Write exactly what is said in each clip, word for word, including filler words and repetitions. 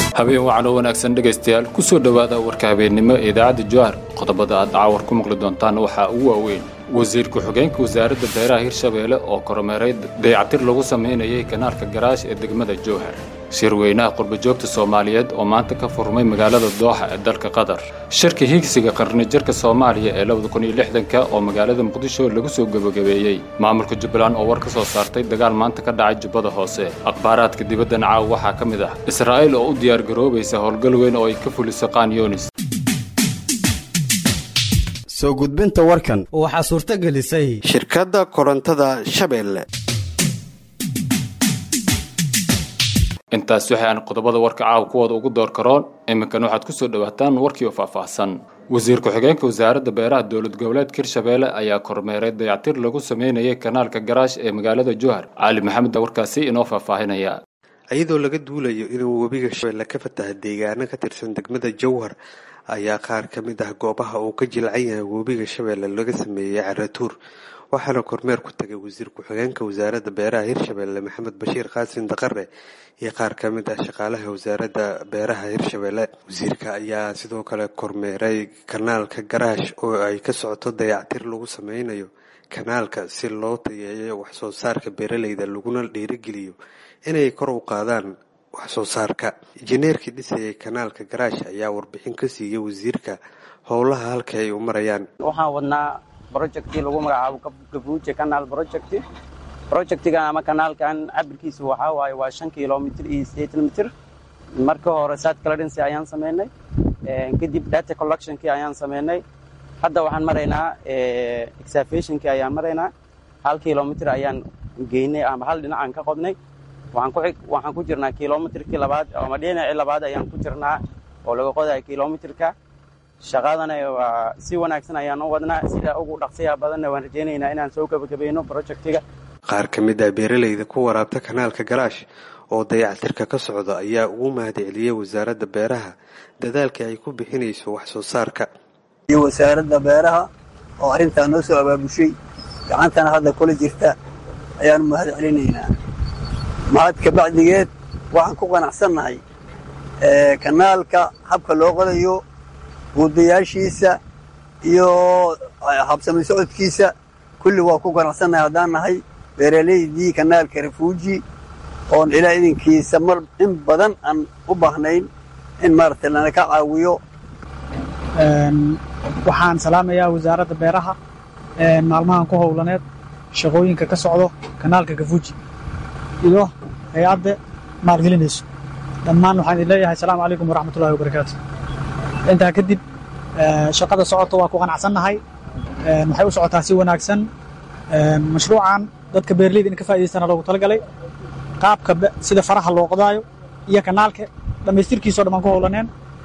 habeen waxaan u wanaagsan dhageystayaal ku soo dhawaada warka habeenimo ee idaacada Jowhar qodobada aad caawar ku maqli doontaan waxa ugu waaweyn wasiirka xogeenka wasaaradda beeraha Hirshabeelle oo kormeeray dayactir lagu sameeyay kanaalka garaash ee degmada Jowhar shirweynaha qurba joogta Soomaaliyeed oo maanta ka furmay magaalada Dooxa ee dalka Qatar shirka higsiga qarni jirka Soomaaliya ee laba kun iyo lixdan oo magaalada Muqdisho lagu soo gabagabeeyay maamulka Jubbaland oo war ka soo saartay dagaal maanta ka dhacay Jubbada Hoose akhbaaraadka dibadda caaw waxa kamid ah Israa'iil oo u diyaar garoobaysa howlgal weyn oo ay ka fuliso Qanyoonis soo gudbinta warkan waxa suurta gelisay shirkadda korontada Shabeelle intaas waxaan qodobada warka caaw kuwada ugu door karoon iminkan waxaad ku soo dhawaataan warkii oo faahfaahsan wasiirka xogeenka wasaaradda beeraha dawlad goboleedka Hirshabeelle ayaa kormeeray dayactir lagu sameeyay kanaalka garaash ee magaalada Jowhar Ali Maxamed warkaasi inoo faahfaahinaya ayadoo laga duulayo inuu webiga Shabeelle ka fatahay deegaano ka tirsan degmada Jowhar ayaa qaar ka mid ah goobaha uu ka jilcan yahay webiga Shabeelle laga sameeyay caratuur waxaana kormeer ku tagay wasiirka xogeenka wasaaradda beeraha Hirshabeelle Maxamed Bashiir Qaasim Daqare iyo qaar ka mid ah shaqaalaha wasaaradda beeraha Hirshabeelle wasiirka ayaa sidoo kale kormeeray kanaalka garaash oo ay ka socoto dayactir lagu sameynayo kanaalka si loo tayeeyo wax soo saarka beeralayda laguna dhiirigeliyo inay kor u qaadaan wax soo saarka injineerkii dhisayay kanaalka garaash ayaa warbixin ka siiyay wasiirka howlaha halka ay u marayaan waxaan wadnaa project lagu magacaabo Gafuuje Canal project projectiga ama kanaalkan cabirkiisu waxa waaye waa shan kiiloomitir iyo siddeed mitir marka hore site clearance ayaan sameynay ee kadib data collection ki ayaan sameynay hadda waxaan maraynaa ee excavation ki ayaan maraynaa hal kiiloomitir ayaan geynay ama hal dhinac ka qodnay waxaan ku waxaan ku jirnaa kiiloomitirkii labaad ama dhinaca labaad ayaan ku jirnaa oo laga qoday kiiloomitirka shaqadana waa si wanaagsan ayaan u wadnaa sida ugu dhaqsiya badan waan rajaynaynaa inaan soo gabagabeeyno projectiga qaar ka mid ah beeralayda ku waraabta kanaalka garaash oo dayactirka ka socda ayaa ugu mahadceliyay wasaaradda beeraha dadaalka ay ku bixinayso wax soo saarka iyo wasaaradda beeraha oo arinta noo soo abaabushay gacantana hadda kula jirta ayaan mahadcelinaynaa mahad ka bacdigeed waxaan ku qanacsanahay ee kanaalka habka loo qodayo gudayaashiisa iyo habsami socodkiisa kulli waa ku qanacsanahay hadaan nahay beeraleydii kanaalka Gafuuje oo ilaa idinkiisa mar in badan aan u baahnayn in maartay lana ka caawiyo een waxaan salaamayaa wasaaradda beeraha ee maalmahan ku howlaneed shaqooyinka ka socdo kanaalka Gafuuje iyo hay'adda maalgelinayso dhammaan waxaan leeyahay assalaamu calaykum waraxmatullaahi wabarakaatuh inta kadib shaqada socoto waa ku qanacsanahay ee waxay u socotaa si wanaagsan ee mashruucan dadka beeraleyda in ka faa'iideystaan loogu talagalay qaabka sida faraha loo qodaayo iyo kanaalka dhameystirkiisa dhamaan ku howlaneen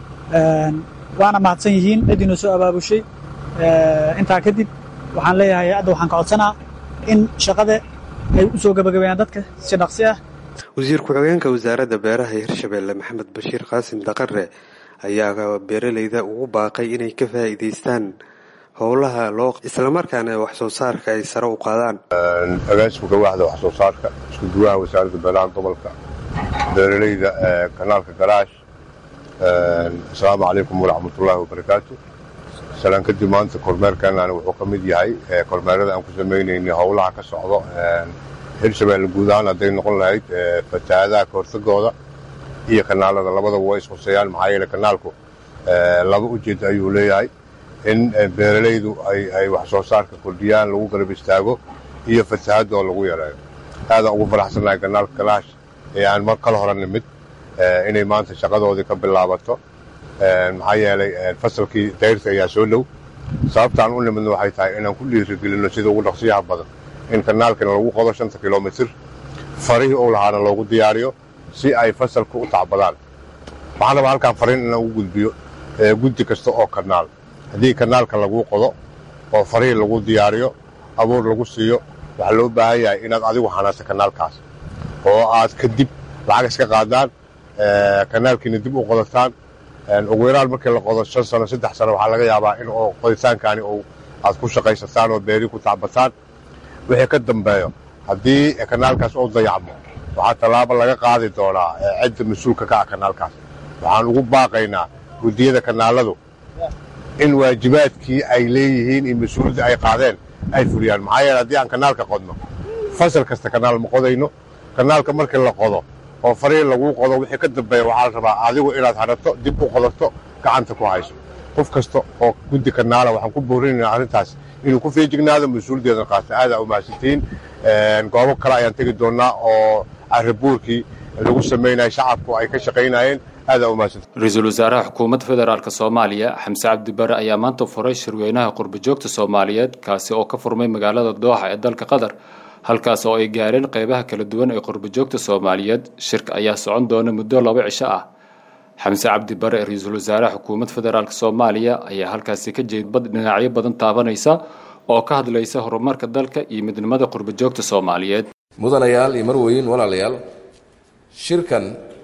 ee waana mahadsan yihiin cidina soo abaabushay ee inta kadib waxaan leeyahay hadda waxaan ka codsanaa in shaqada ay u soo gabagabeeyaan dadka si dhaqsi ah wasiirka xogeenka wasaaradda beeraha Hirshabeelle Maxamed Bashiir Qaasim Daqare ayaa beeralayda ugu baaqay inay ka faa'iideystaan howlaha loo isla markaana wax soo saarka ay sare u qaadaan agaasiga waaxda wax soo saarka isku duwaha wasaaradda beeraha gobolka beeralayda ee kanaalka garaash assalaamu calaykum waraxmatullaahi wabarakaatuh salaan kadib maanta kormeerkeenana wuxuu ka mid yahay kormeerada aan ku sameynayno howlaha ka socdo Hirshabeelle guud ahaan hadday noqon lahayd fatahaadaha kahortagooda iyo kanaalada labadaba way isqorsayaan maxaa yeelay kanaalku laba ujeed ayuu leeyahay in beeralaydu ay ay wax soo saarka kordhiyaan lagu garab istaago iyo fatahaadda oo lagu yareeyo aadaan ugu faraxsanahay kanaalka garaash ee aan mar kale hore nimid inay maanta shaqadoodii ka bilaabato maxaa yeelay fasalkii dayrta ayaa soo dhow sababtaan u nimidna waxay tahay inaan ku dhiirigelino sida ugu dhaqsiyaha badan in kanaalkana lagu qodo shanta kiiloomitir farihii uu lahaana loogu diyaariyo si ay fasalka u tacbadaan waxaan rabaa halkaan fariin inaan ugu gudbiyo guddi kasta oo kanaal haddii kanaalka lagu qodo oo farihii lagu diyaariyo abuur lagu siiyo waxaa loo baahan yahay inaad adigu hanaato kanaalkaas oo aad kadib lacag iska qaadaan kanaalkiina dib u qodataan ugu yaraan markii la qodo shan sano saddex sano waxaa laga yaabaa in oo qoditaankaani aad ku shaqaysataan oo beeri ku tacbataan wixii ka dambeeyo haddii kanaalkaas uu dayacmo waxaa tallaabo laga qaadi doonaa cidda mas-uulka ka ah kanaalkaas waxaan ugu baaqaynaa guddiyada kanaaladu in waajibaadkii ay leeyihiin iyo mas-uuliyadda ay qaadeen ay fuliyaan. maxaa yeele haddii aan kanaalka qodno fasal kasta kanaal ma qodayno. kanaalka markii la qodo oo fariin laguu qodo wixii ka dambeeya waxaa la rabaa adigu inaad hadhato dib u qodato gacanta ku hayso. qof kasta oo guddi kanaala waxaan ku boorinaynaa arrintaas inuu ku feejignaado mas-uuliyaddeedan qaata. aad aa u mahadsantihiin. goobo kale ayaan tegi doonnaa oo arribuurkii lagu samaynaya shacabku ay ka shaqaynayeen. aad aa u mahadsantihiin. ra-iisul wasaaraha xukuumadda federaalka soomaaliya xamse cabdi bare ayaa maanta furay shirweynaha qurbajoogta soomaaliyeed kaasi oo ka furmay magaalada dooxa ee dalka qatar, halkaas oo ay gaareen qaybaha kala duwan ee qurbajoogta soomaaliyeed. shirka ayaa socon doona muddo laba cisho ah. xamse cabdi bare ra-iisul wasaaraha xukuumadda federaalka soomaaliya ayaa halkaasi ka jeedbad dhinacyo badan taabanaysa oo ka hadlaysa horumarka dalka iyo midnimada qurbajoogta soomaaliyeed. mudanayaal iyo marweyn walaalayaal, shirkan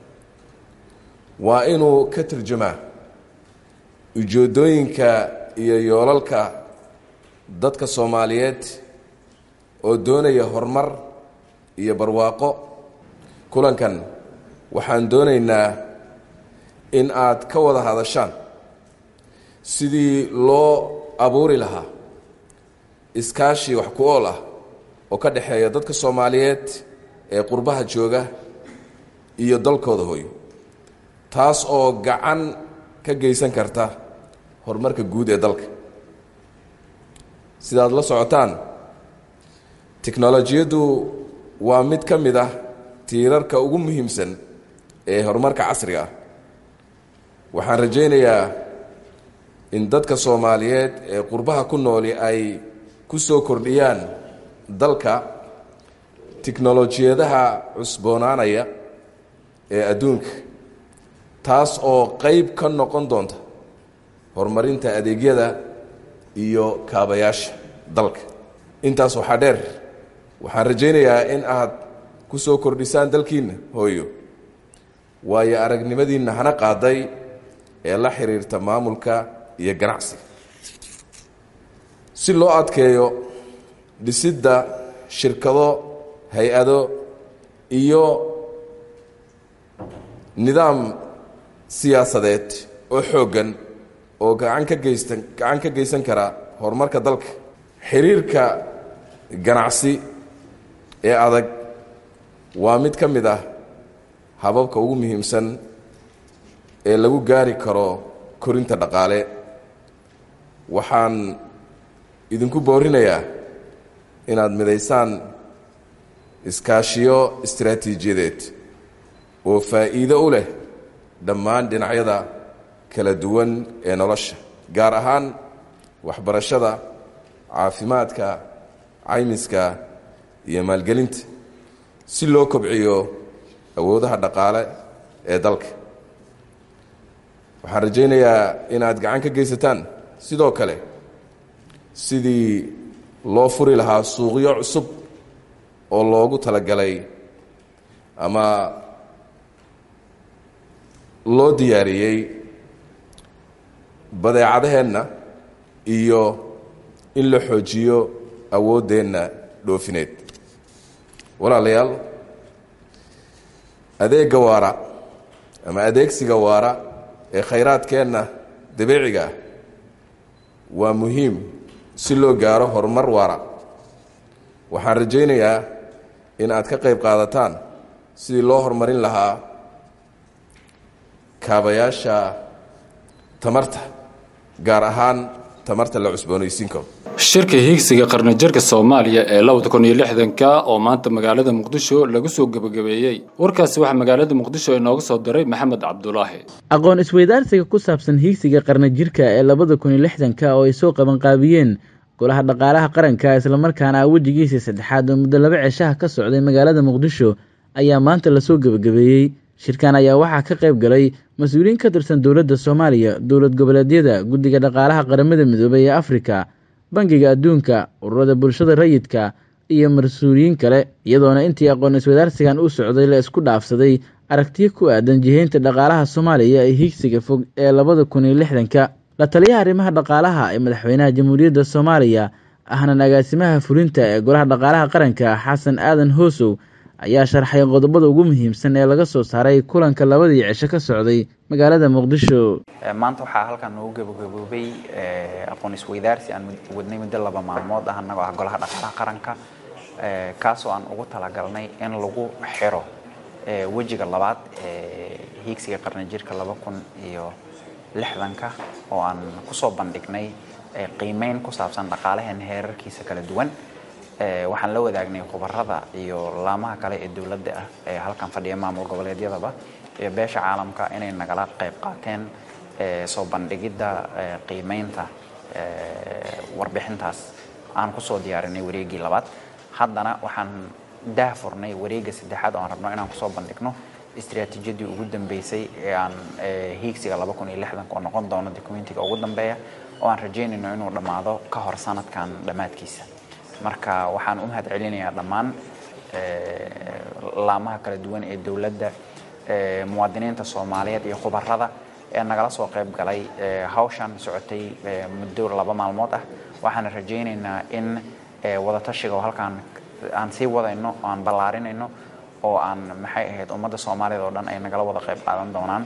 waa inuu ka turjumaa ujeedooyinka iyo yoolalka dadka Soomaaliyeed oo doonaya horumar iyo barwaaqo. kulankan waxaan doonaynaa in aad ka wada hadashaan sidii loo abuuri lahaa iskaashi wax ku ool ah oo ka dhaxeeya dadka Soomaaliyeed ee qurbaha jooga iyo dalkooda hooyo, taas oo gacan ka geysan karta horumarka guud ee dalka. sidaad la socotaan, tiknoolajiyadu waa mid ka mid ah tiirarka ugu muhiimsan ee horumarka casriga ah. waxaan rajaynayaa in dadka Soomaaliyeed ee qurbaha ku nooli ay ku soo kordhiyaan dalka tiknoolajiyadaha cusboonaanaya ee adduunka, taas oo qayb ka noqon doonta horumarinta adeegyada iyo kaabayaasha dalka. intaas waxaa dheer, waxaan rajaynayaa in aad ku soo kordhisaan dalkiinna hooyo waayo aragnimadiinna hana qaaday ee la xiriirta maamulka iyo ganacsiga, si loo adkeeyo dhisidda shirkado, hay-ado iyo nidaam siyaasadeed oo xooggan oo gacan ka geysan gacan ka geysan kara horumarka dalka. xiriirka ganacsi ee adag waa mid ka mid ah hababka ugu muhiimsan ee lagu gaari karo korinta dhaqaale. waxaan idinku boorinayaa inaad midaysaan iskaashiyo istiraatiijiyadeed oo faa'iido u leh dhammaan dhinacyada kala duwan ee nolosha, gaar ahaan waxbarashada, caafimaadka, caymiska iyo maalgelinta, si loo kobciyo awoodaha dhaqaale ee dalka. waxaan rajaynayaa inaad gacan ka geysataan sidoo kale sidii loo furi lahaa suuqyo cusub oo loogu talagalay ama loo diyaariyey badeecadaheenna iyo in la xoojiyo awooddeenna dhoofineed. walaalayaal, adeegga waara ama adeegsiga waara ee khayraadkeenna dabiiciga ah waa muhiim si loo gaaro horumar waara. waxaan rajaynayaa in aad ka qayb qaadataan sidii loo horumarin lahaa kaabayaasha tamarta, gaar ahaan tamarta la cusboonaysiin karo. shirka hiigsiga qarni-jarka Soomaaliya ee laba kun iyo lixdan-ka oo maanta magaalada Muqdisho lagu soo gabagabeeyay. warkaasi waxa magaalada Muqdisho inooga soo diray Maxamed Cabdulaahi. aqoon isweydaarsiga ku saabsan hiigsiga qarni-jarka ee laba kun iyo lixdan-ka oo ay soo qaban qaabiyeen golaha dhaqaalaha qaranka isla markaana wajigiisa saddexaad oo muddo laba cisho ka socday magaalada Muqdisho ayaa maanta la soo gabagabeeyay. shirkan ayaa waxaa ka qayb galay mas-uuliyiin ka tirsan dowladda Soomaaliya, dowlad goboleedyada, guddiga dhaqaalaha qaramada midoobay ee Afrika, bangiga adduunka, ururada bulshada rayidka iyo mas-uuliyiin kale, iyadoona intii aqoon isweydaarsigan uu socday la isku dhaafsaday aragtiyo ku aadan jihaynta dhaqaalaha Soomaaliya ee hiigsiga fog ee laba kun iyo lixdan-ka. la taliyaha arrimaha dhaqaalaha ee madaxweynaha Jamhuuriyadda Soomaaliya ahna agaasimaha fulinta ee golaha dhaqaalaha qaranka Xasan Aadan Hoosow ayaa sharxay qodobada ugu muhiimsan ee laga soo saaray kulanka labadii cisho ka socday magaalada Muqdisho. maanta waxaa halkan noogu gabagaboobay aqoon isweydaarsi aan wadnay muddo laba maalmood ah anagoo ah golaha dhaqaalaha qaranka kaasoo aan ugu talagalnay in lagu xiro wajiga labaad ee hiigsiga qarni jirka laba kun iyo lixdanka oo aan ku soo bandhignay qiimeyn ku saabsan dhaqaalaha heerarkiisa kala duwan. waxaan la wadaagnay khubarada iyo laamaha kale ee dawladda ah ee halkan fadhiya maamul goboleedyadaba iyo beesha caalamka inay nagala qayb qaateen soo bandhigidda qiimeynta warbixintaas aan ku soo diyaarinay wareegii labaad. haddana waxaan daahfurnay wareegga saddexaad oo aan rabno inaan ku soo bandhigno istiraatiijiyadii ugu dambeysay ee aan hiigsiga laba kun iyo lixdan oo noqon doono dokumentiga ugu dambeeya oo aan rajeynayno inuu dhamaado ka hor sanadkan dhamaadkiisa. marka waxaan u mahad celinayaa dhammaan laamaha kala duwan ee dawladda muwaadiniinta Soomaaliyeed iyo khubarada ee nagala soo qayb galay hawshan socotay muddo laba maalmood ah. waxaan rajeynaynaa in wada tashiga halkan aan sii wadayno aan ballaarinayno oo aan maxay ahayd ummadda Soomaaliyeed oo dhan ay nagala wada qayb qaadan doonaan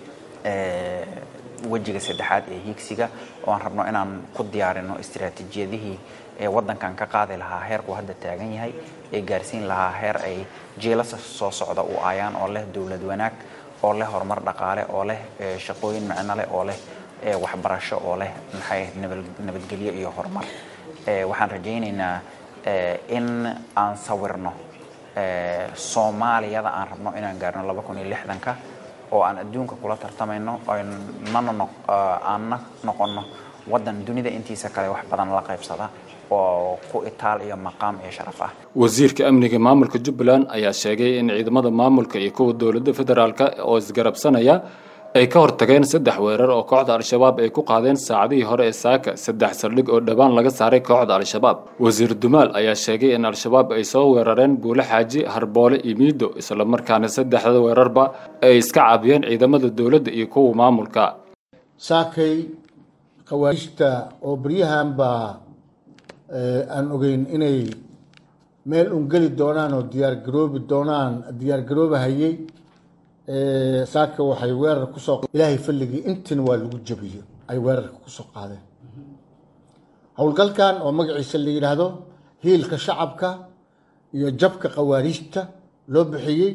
wajiga saddexaad ee hiigsiga oo aan rabno inaan ku diyaarino istiraatiijiyadihii ee wadankan ka qaadi lahaa heerku hadda taagan yahay ee gaarsiin lahaa heer ay jeelasa soo socda u aayaan oo leh dawlad wanaag oo leh horumar dhaqaale oo leh shaqooyin macno leh oo leh waxbarasho oo leh maxay nabadgelyo iyo horumar. waxaan rajeynaynaa in aan sawirno Soomaaliyada aan rabno inaan gaarno laba kun iyo lixdanka oo aan adduunka kula tartamayno aan noqono wadan dunida intiisa kale wax badan la qaybsada oo ku itaal iyo maqaam iyo sharaf ah. wasiirka amniga maamulka Jubbaland ayaa sheegay in ciidamada maamulka iyo kuwa dawladda federaalka oo isgarabsanaya ay ka hortageen saddex weerar oo kooxda Al-Shabaab ay ku qaadeen saacadihii hore ee saaka saddex saldhig oo dhawaan laga saaray kooxda Al-Shabaab. wasiir Dumaal ayaa sheegay in Al-Shabaab ay soo weerareen Buule Xaaji, Harboole iyo Miido isla markaana saddexda weerarba ay iska caabiyeen ciidamada dawladda iyo kuwa maamulka. saakay qawaashta oo bariyahan ba aan ogeyn inay meel un gali doonaan oo diyaar garoobi doonaan diyaar garoobahayay saaka waxay weerar ku soo ilaahay falligii intina waa lagu jabiyo ay weerarka ku soo qaadeen. howlgalkan oo magaciisa la yiraahdo hiilka shacabka iyo jabka qawaariijta loo bixiyay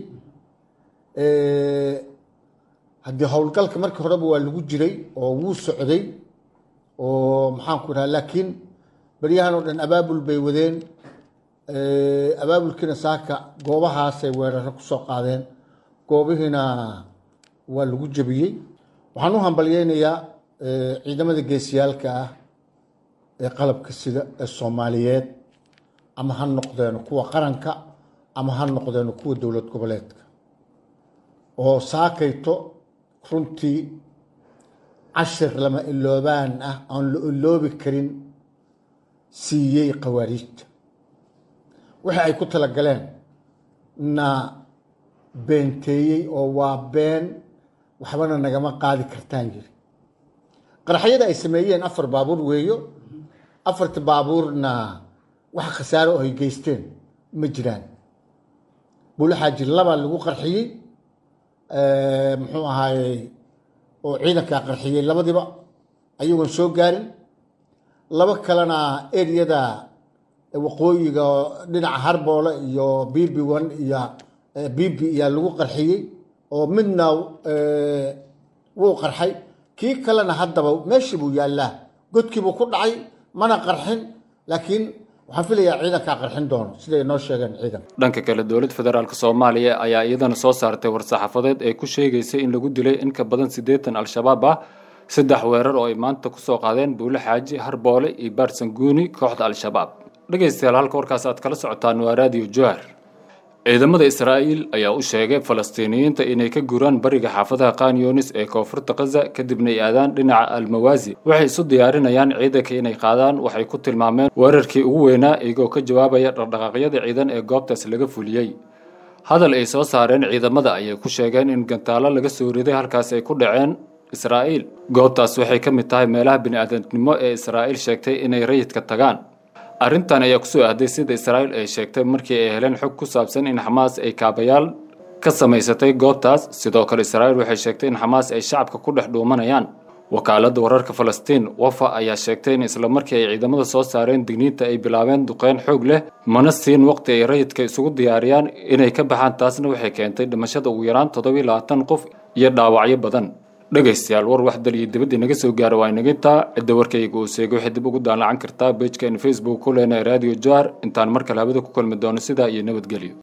ee hadii howlgalka markii horeba waa lagu jiray oo wuu socday oo maxaan ku rahaa laakiin bariyahan oo dhan abaabul bay wadeen abaabulkina saaka goobahaas ay weerar ku soo qaadeen goobihina waa lagu jabiyay. waxaan u hambalyeeynaya ciidamada geesiyaalka ah ee qalabka sida ee Soomaaliyeed ama ha noqdeen kuwa qaranka ama ha noqdeen kuwa dawlad goboleedka oo saakayto runtii cashir lama iloobaan ah aan la iloobi karin siiyay qawaariijta waxa ay ku tala galeen na beenteeyay oo waa been waxbana nagama qaadi kartaan jiri. qaraxyada ay sameeyeen afar baabuur weeyo afarta baabuurna wax khasaaro ay geysteen ma jiraan. Buule Xaaji laba lagu qarxiyay ee muxuu ahaayay oo ciidanka qarxiyay labadiba ayagoon soo gaarin. laba kalena eriyada waqooyiga dhinaca Harboole iyo B B one iyo B B ya lagu qarxiyay oo midna ee wuu qarxay kii kalena haddaba meeshii buu yaalaa godkii buu ku dhacay mana qarxin laakiin waxaan filayaa ciidanka qarxin doono siday noo sheegeen ciidan. dhanka kale dawladda federaalka Soomaaliya ayaa iyadana soo saartay war-saxaafadeed ay ku sheegaysay in lagu dilay in ka badan siddeetan Al-Shabaab ah saddex weerar oo ay maanta ku soo qaadeen Buule Xaaji, Harboole iyo Baarsanguuni kooxda Al-Shabaab. dhageystayaal halka warkaas aad kala socotaan waa Radio Jowhar. ciidamada Israa'iil ayaa u sheegay Falastiiniyiinta inay ka guraan bariga xaafadaha Khan Yunis ee koonfurta Gaza kadibna ay aadaan dhinaca Al-Mawazi. waxay isu diyaarinayaan ciidanka inay qaadaan waxay ku tilmaameen weerarkii ugu weynaa iyagoo ka jawaabaya dhaqdhaqaaqyada ciidan ee goobtaas laga fuliyay. hadal ay soo saareen ciidamada ayay ku sheegeen in gantaalo laga soo riday halkaas ay ku dhaceen Israa'iil. goobtaas waxay ka mid tahay meelaha bini'aadantinimo ee Israa'iil sheegtay inay rayidka tagaan. arrintan ayaa ku soo aaday sida Israa'iil ay sheegtay markii ay heleen xog ku saabsan in Xamaas ay kaabayaal ka samaysatay goobtaas. sidoo kale Israa'iil waxay sheegtay in Xamaas ay shacabka ku dhex dhuumanayaan. wakaaladda wararka Falastiin Wafa ayaa sheegtay in isla markii ay ciidamada soo saareen digniinta ay bilaabeen duqeyn xoog leh mana siin waqti ay rayidka isugu diyaariyaan inay ka baxaan. taasna waxay keentay dhimashada ugu yaraan toddoba iyo labaatan qof iyo dhaawacyo badan. dhagaystayaal war wax dal iyo dibadda naga soo gaara waa inaga intaa. cidda warkayga uu sheegay waxay dib ugu daallacan kartaa page-keena Facebook ku leenahay Radio Jowhar. intaan mar kale habada ku kulmi doono sidaa iyo nabadgelyo.